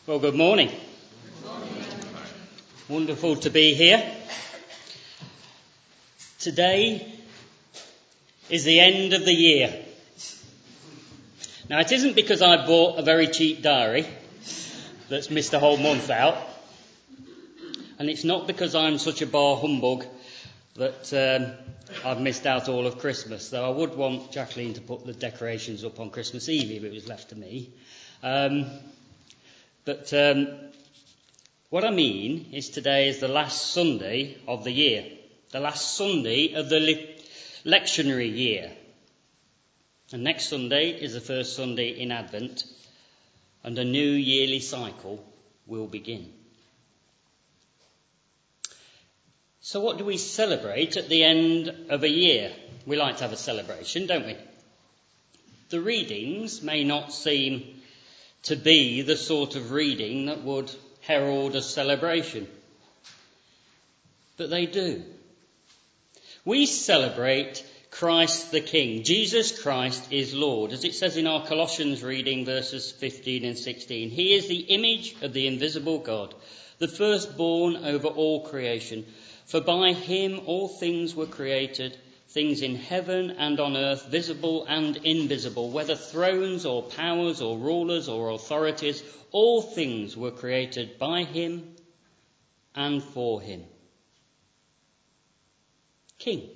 Well, good morning. Wonderful to be here. Today is the end of the year. Now, it isn't because I bought a very cheap diary that's missed a whole month out. And it's not because I'm such a bar humbug that I've missed out all of Christmas, though I would want Jacqueline to put the decorations up on Christmas Eve if it was left to me. But what I mean is today is the last Sunday of the year, the last Sunday of the lectionary year. And next Sunday is the first Sunday in Advent, and a new yearly cycle will begin. So what do we celebrate at the end of a year? We like to have a celebration, don't we? The readings may not seem to be the sort of reading that would herald a celebration, but they do. We celebrate Christ the King. Jesus Christ is Lord. As it says in our Colossians reading, verses 15 and 16, He is the image of the invisible God, the firstborn over all creation. For by Him all things were created, things in heaven and on earth, visible and invisible, whether thrones or powers or rulers or authorities, all things were created by Him and for Him. King.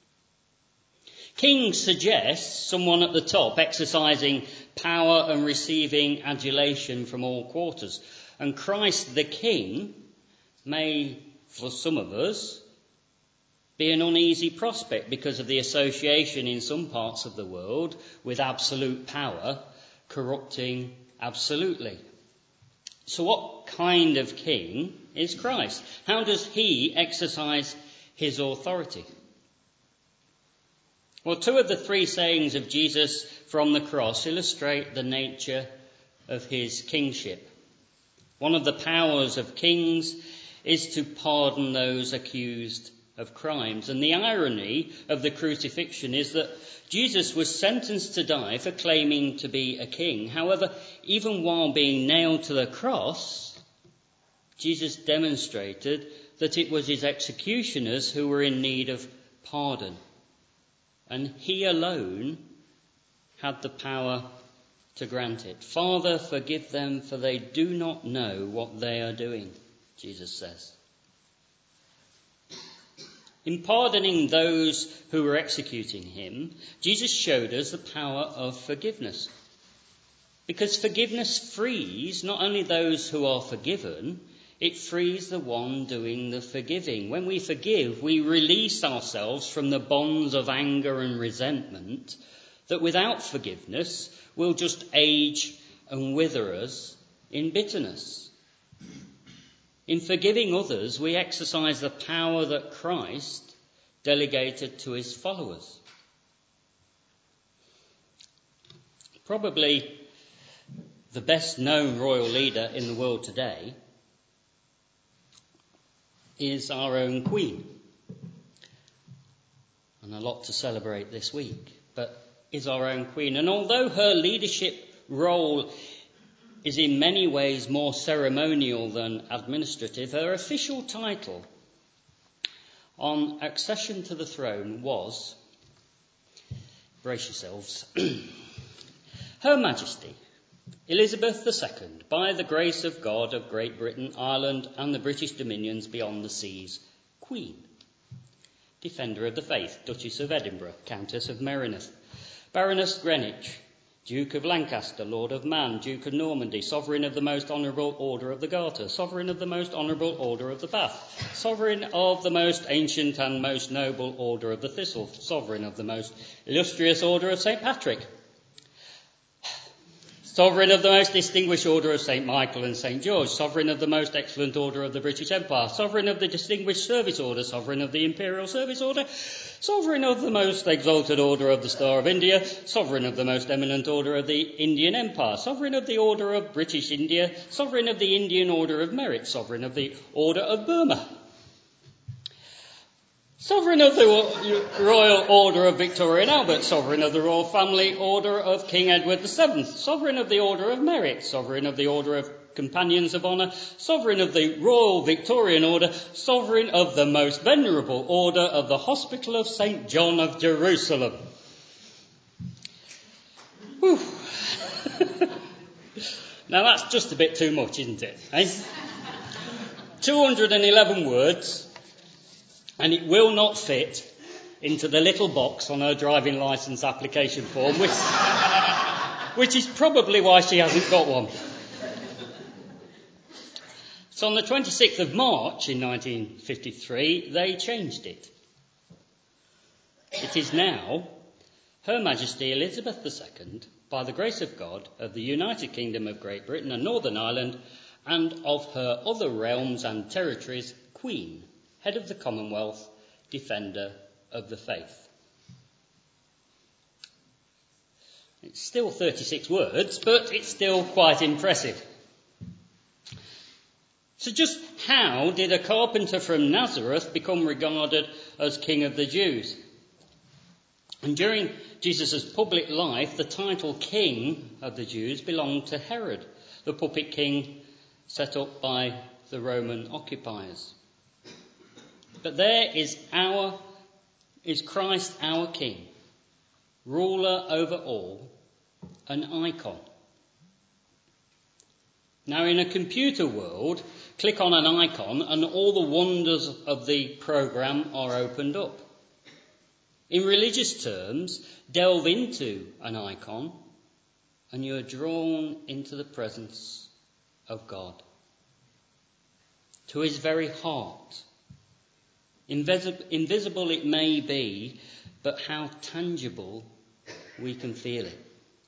King suggests someone at the top exercising power and receiving adulation from all quarters. And Christ the King may, for some of us, be an uneasy prospect because of the association in some parts of the world with absolute power corrupting absolutely. So what kind of king is Christ? How does he exercise his authority? Well, two of the three sayings of Jesus from the cross illustrate the nature of his kingship. One of the powers of kings is to pardon those accused of crimes. And the irony of the crucifixion is that Jesus was sentenced to die for claiming to be a king. However, even while being nailed to the cross, Jesus demonstrated that it was his executioners who were in need of pardon. And he alone had the power to grant it. Father, forgive them, for they do not know what they are doing, Jesus says. In pardoning those who were executing him, Jesus showed us the power of forgiveness. Because forgiveness frees not only those who are forgiven, it frees the one doing the forgiving. When we forgive, we release ourselves from the bonds of anger and resentment that without forgiveness will just age and wither us in bitterness. In forgiving others, we exercise the power that Christ delegated to his followers. Probably the best known royal leader in the world today is our own Queen. And a lot to celebrate this week, but is our own Queen. And although her leadership role is in many ways more ceremonial than administrative, her official title on accession to the throne was, brace yourselves, Her Majesty Elizabeth II, by the grace of God of Great Britain, Ireland and the British Dominions beyond the seas, Queen. Defender of the Faith, Duchess of Edinburgh, Countess of Merinith, Baroness Greenwich, Duke of Lancaster, Lord of Man, Duke of Normandy, Sovereign of the Most Honourable Order of the Garter, Sovereign of the Most Honourable Order of the Bath, Sovereign of the Most Ancient and Most Noble Order of the Thistle, Sovereign of the Most Illustrious Order of St. Patrick, Sovereign of the Most Distinguished Order of St. Michael and St. George, Sovereign of the Most Excellent Order of the British Empire, Sovereign of the Distinguished Service Order, Sovereign of the Imperial Service Order, Sovereign of the Most Exalted Order of the Star of India, Sovereign of the Most Eminent Order of the Indian Empire, Sovereign of the Order of British India, Sovereign of the Indian Order of Merit, Sovereign of the Order of Burma, Sovereign of the Royal Order of Victoria and Albert, Sovereign of the Royal Family Order of King Edward VII, Sovereign of the Order of Merit, Sovereign of the Order of Companions of Honour, Sovereign of the Royal Victorian Order, Sovereign of the Most Venerable Order of the Hospital of St. John of Jerusalem. Whew. Now that's just a bit too much, isn't it? 211 words, and it will not fit into the little box on her driving licence application form, which is probably why she hasn't got one. So on the 26th of March in 1953, they changed it. It is now Her Majesty Elizabeth II, by the grace of God, of the United Kingdom of Great Britain and Northern Ireland, and of her other realms and territories, Queen, Head of the Commonwealth, Defender of the Faith. It's still 36 words, but it's still quite impressive. So just how did a carpenter from Nazareth become regarded as King of the Jews? And during Jesus' public life, the title King of the Jews belonged to Herod, the puppet king set up by the Roman occupiers. But there is Christ our King, ruler over all, an icon. Now in a computer world, click on an icon and all the wonders of the programme are opened up. In religious terms, delve into an icon and you are drawn into the presence of God, to his very heart. Invisible it may be, but how tangible we can feel it.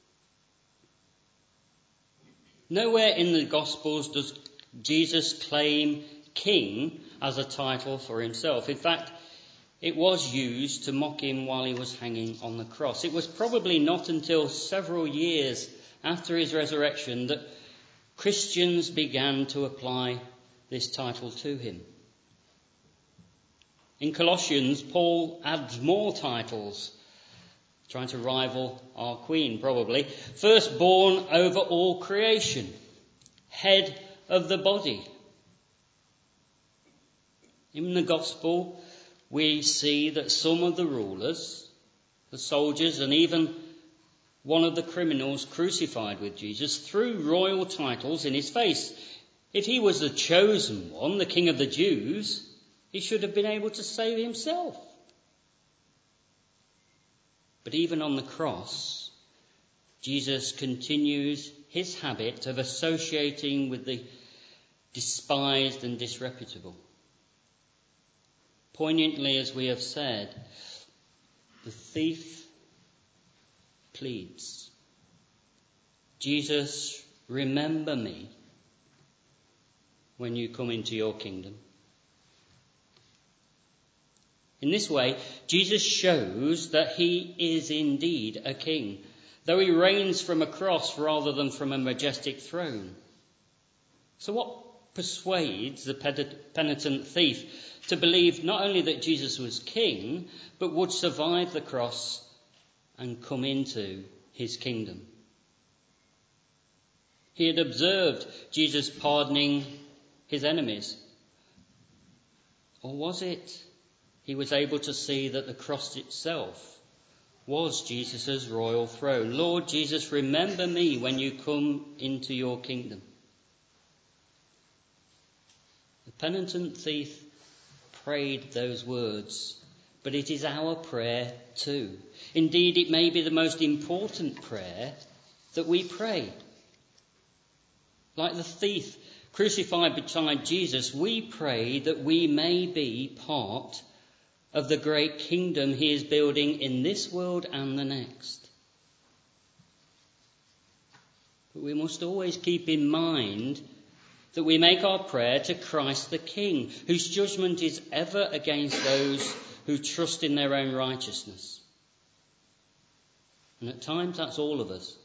Nowhere in the Gospels does Jesus claim king as a title for himself. In fact, it was used to mock him while he was hanging on the cross. It was probably not until several years after his resurrection that Christians began to apply this title to him. In Colossians, Paul adds more titles, trying to rival our Queen probably. Firstborn over all creation, head of the body. In the Gospel, we see that some of the rulers, the soldiers, and even one of the criminals crucified with Jesus threw royal titles in his face. If he was the chosen one, the King of the Jews, he should have been able to save himself. But even on the cross, Jesus continues his habit of associating with the despised and disreputable. Poignantly, as we have said, the thief pleads, Jesus, remember me when you come into your kingdom. In this way, Jesus shows that he is indeed a king, though he reigns from a cross rather than from a majestic throne. So what persuades the penitent thief to believe not only that Jesus was king, but would survive the cross and come into his kingdom? He had observed Jesus pardoning his enemies. Or was it he was able to see that the cross itself was Jesus' royal throne? Lord Jesus, remember me when you come into your kingdom. The penitent thief prayed those words, but it is our prayer too. Indeed, it may be the most important prayer that we pray. Like the thief crucified beside Jesus, we pray that we may be part of the great kingdom he is building in this world and the next. But we must always keep in mind that we make our prayer to Christ the King, whose judgment is ever against those who trust in their own righteousness. And at times that's all of us.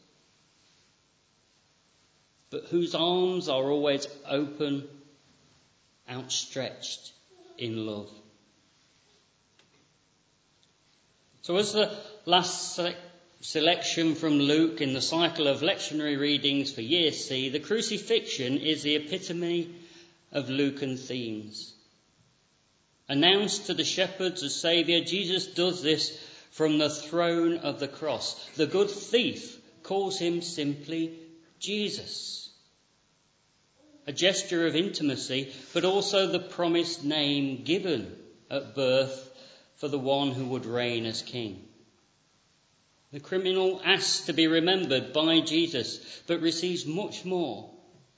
But whose arms are always open, outstretched in love. So as the last selection from Luke in the cycle of lectionary readings for Year C, the crucifixion is the epitome of Lucan themes. Announced to the shepherds as Saviour, Jesus does this from the throne of the cross. The good thief calls him simply Jesus. A gesture of intimacy, but also the promised name given at birth for the one who would reign as king. The criminal asks to be remembered by Jesus, but receives much more: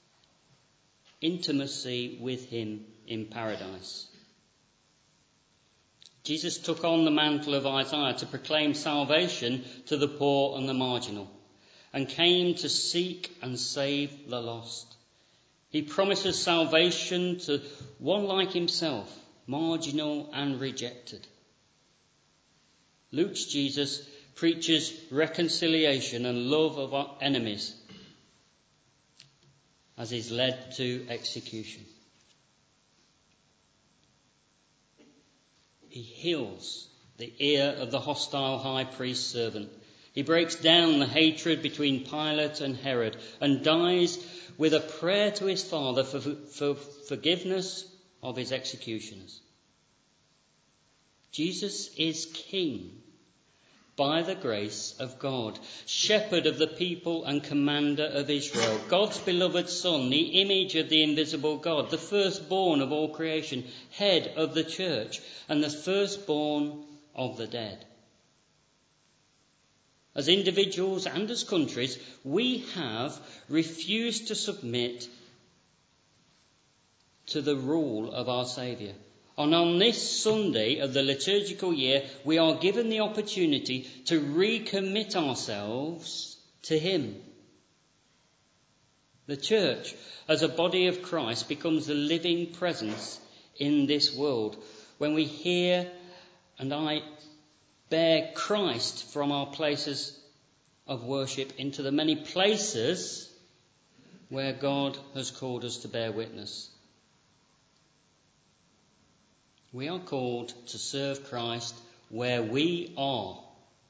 intimacy with him in paradise. Jesus took on the mantle of Isaiah to proclaim salvation to the poor and the marginal, and came to seek and save the lost. He promises salvation to one like himself, marginal and rejected. Luke's Jesus preaches reconciliation and love of our enemies as is led to execution. He heals the ear of the hostile high priest's servant. He breaks down the hatred between Pilate and Herod and dies with a prayer to his Father for forgiveness of his executioners. Jesus is King by the grace of God, shepherd of the people and commander of Israel, God's beloved Son, the image of the invisible God, the firstborn of all creation, head of the church, and the firstborn of the dead. As individuals and as countries, we have refused to submit to the rule of our Saviour. And on this Sunday of the liturgical year, we are given the opportunity to recommit ourselves to him. The church, as a body of Christ, becomes a living presence in this world when we hear and I bear Christ from our places of worship into the many places where God has called us to bear witness. We are called to serve Christ where we are.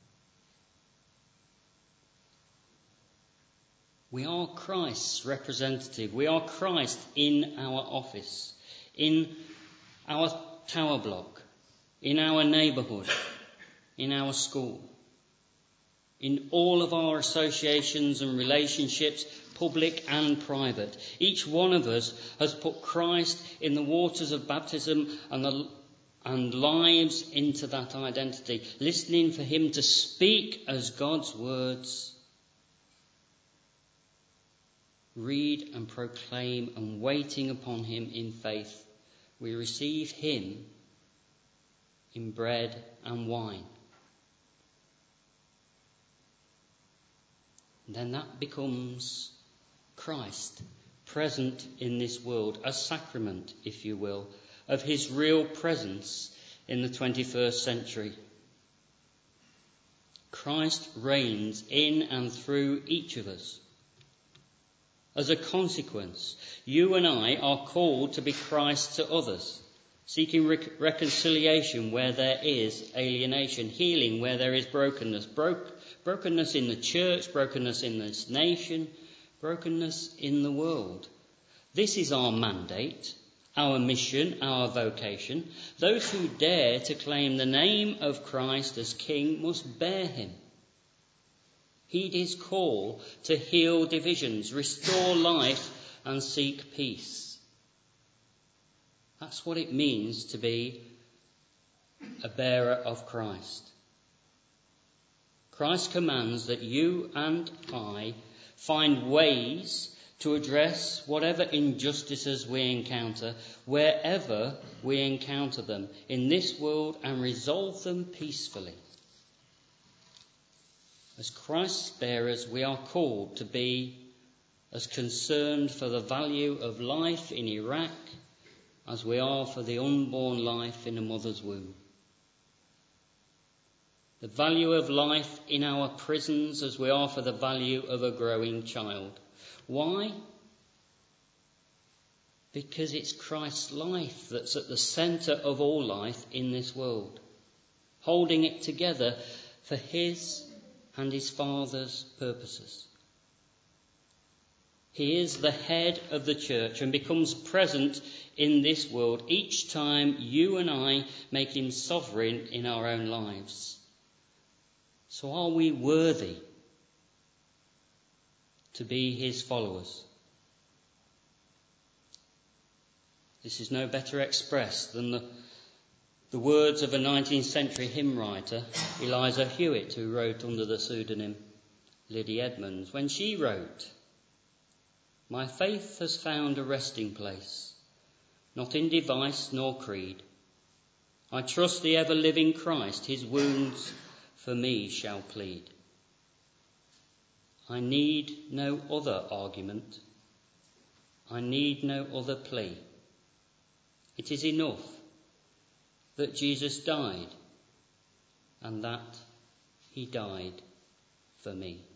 We are Christ's representative. We are Christ in our office, in our tower block, in our neighbourhood, in our school, in all of our associations and relationships, public and private. Each one of us has put Christ in the waters of baptism and lives into that identity, listening for him to speak as God's words, read and proclaim, and waiting upon him in faith. We receive him in bread and wine. And then that becomes Christ present in this world, a sacrament, if you will, of his real presence in the 21st century. Christ reigns in and through each of us. As a consequence, you and I are called to be Christ to others, seeking reconciliation where there is alienation, healing where there is brokenness, brokenness in the church, brokenness in this nation, brokenness in the world. This is our mandate, our mission, our vocation. Those who dare to claim the name of Christ as King must bear him. Heed his call to heal divisions, restore life, and seek peace. That's what it means to be a bearer of Christ. Christ commands that you and I find ways to address whatever injustices we encounter, wherever we encounter them in this world, and resolve them peacefully. As Christ's bearers, we are called to be as concerned for the value of life in Iraq as we are for the unborn life in a mother's womb. The value of life in our prisons as we are for the value of a growing child. Why? Because it's Christ's life that's at the centre of all life in this world, holding it together for his and his Father's purposes. He is the head of the church and becomes present in this world each time you and I make him sovereign in our own lives. So are we worthy to be his followers? This is no better expressed than the words of a 19th century hymn writer, Eliza Hewitt, who wrote under the pseudonym Lydie Edmonds, when she wrote, "My faith has found a resting place, not in device nor creed. I trust the ever-living Christ, his wounds for me shall plead. I need no other argument, I need no other plea. It is enough that Jesus died, and that he died for me."